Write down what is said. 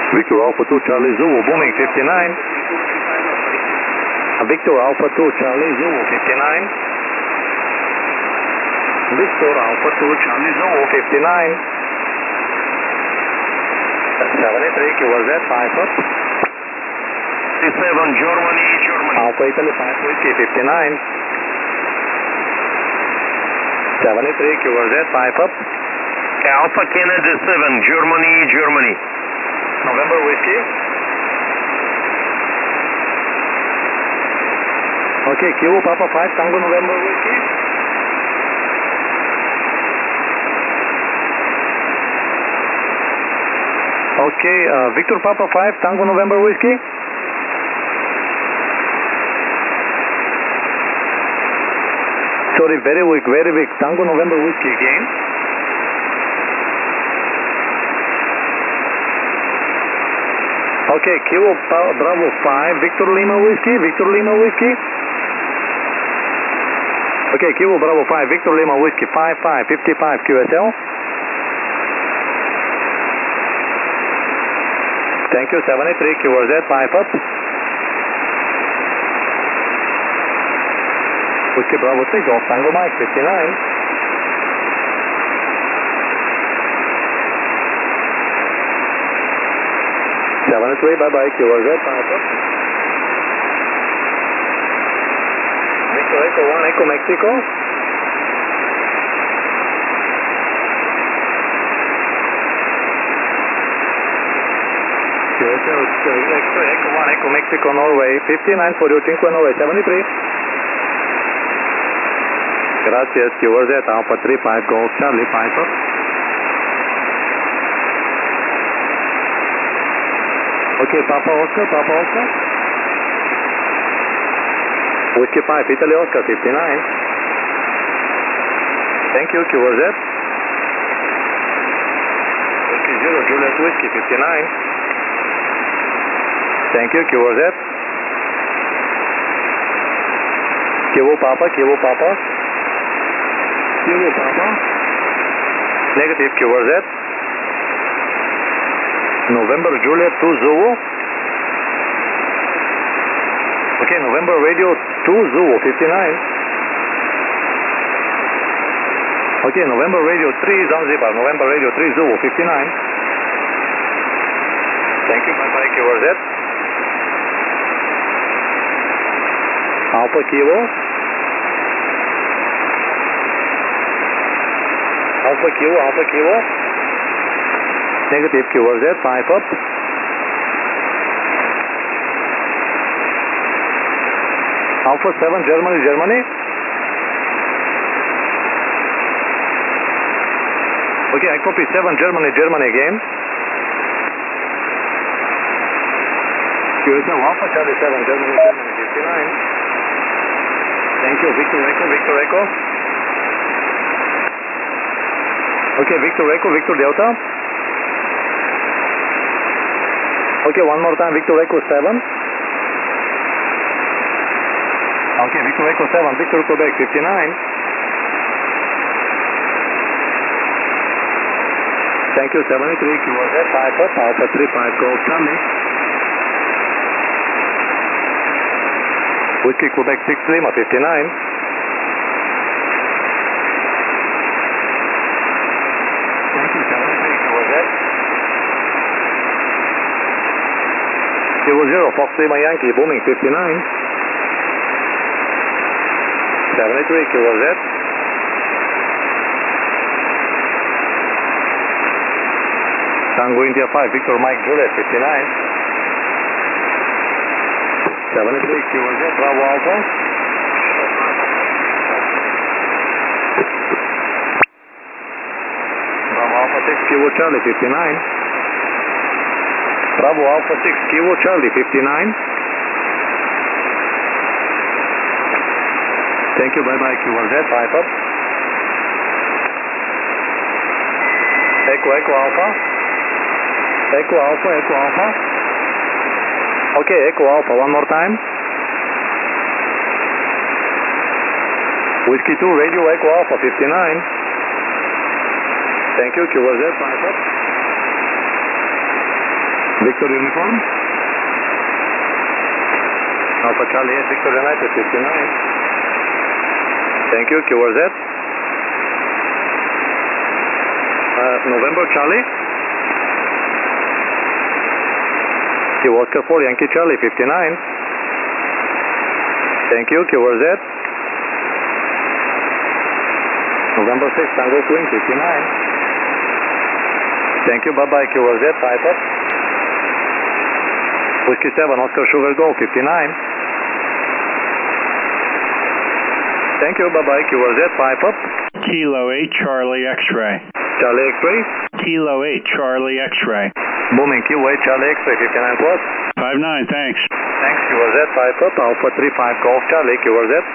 Victor Alpha 2 Charlie Zulu, booming 59. Victor Alpha 2 Charlie Zulu, 59. Victor Alpha 2 Charlie Zulu, 59. 73, QRZ, 5 up. 7, Germany, Germany. Alpha Italy 5 Whiskey, 59. 73, QRZ, 5 up. Alpha Kennedy 7, Germany, Germany. November Whiskey. Okay, Kilo Papa 5, Tango November Whiskey. Okay, Victor Papa 5, Tango November Whiskey. Sorry, very weak, very weak. Tango November Whiskey again. Okay, Kilo Bravo 5, Victor Lima Whiskey, Victor Lima Whiskey. Okay, Kilo Bravo 5, Victor Lima Whiskey, 55, 55 QSL. Thank you, 73, QRZ, 5 up. Whiskey Bravo 6, Golf Tango Mike, 59. Bye-bye, QRZ, 5 up. Victor Echo 1, Echo Mexico. Echo 1, Echo Mexico, Norway, 59 for you, 5-9, 73. Gracias, QRZ, Alpha 3, 5, Golf Charlie, 5 up. Okay, Papa Oscar, Papa Oscar. Whiskey 5, Italy Oscar, 59. Thank you, QRZ. Whiskey 0, Juliet Whiskey, 59. Thank you, QRZ. Kilo Papa, Kilo Papa. Kilo Papa. Negative, QRZ. November Juliet 2 Zulu. Okay, November Radio 2 Zulu, 59. Okay, November Radio 3 Zanzibar, November Radio 3 Zulu, 59. Thank you, bye-bye, QRZ. Alpha Kilo. Alpha Kilo, Alpha Kilo. Negative QRZ, 5 up. Alpha 7, Germany, Germany. Okay, I copy 7, Germany, Germany again. QSL Alpha Charlie 7, Germany, Germany, 59. Thank you, Victor Echo, Victor Echo. Okay, Victor Echo, Victor Delta. Okay, one more time, Victor Echo 7. Okay, Victor Echo 7, Victor Quebec 59. Thank you, 73, QRZ, 5 up, Alpha 3, 5, Golf Charlie. Whiskey Quebec 6, Lima 59. Thank you, 73, QRZ. 00, Fox Lima Yankee, booming 59. 73, QRZ. Tango India 5, Victor Mike Juliet, 59. 73, QRZ, Bravo Alpha. Bravo Alpha 6, Kilo Charlie, 59. Bravo Alpha 6, Kilo Charlie, 59. Thank you, bye-bye, QRZ, 5 up. Echo, Echo Alpha. Echo Alpha, Echo Alpha. Okay, Echo Alpha, one more time. Whiskey 2, Radio Echo Alpha, 59. Thank you, QRZ, 5 up. Victor Uniform. Alpha Charlie 8, Victor United 59. Thank you, QRZ. November Charlie. Q Oscar 4, Yankee Charlie 59. Thank you, QRZ. November 6, Tango Queen 59. Thank you, bye-bye, QRZ, pipe up. Whiskey 7, Oscar Sugar Gold 59. Thank you, bye-bye, QRZ, pipe up. Kilo 8, Charlie X-ray. Charlie X-ray. Kilo 8, Charlie X-ray. Booming Q8, Charlie X-ray 59 plus. 59, thanks. Thanks, QRZ, pipe up, Alpha 35 Golf Charlie, QRZ.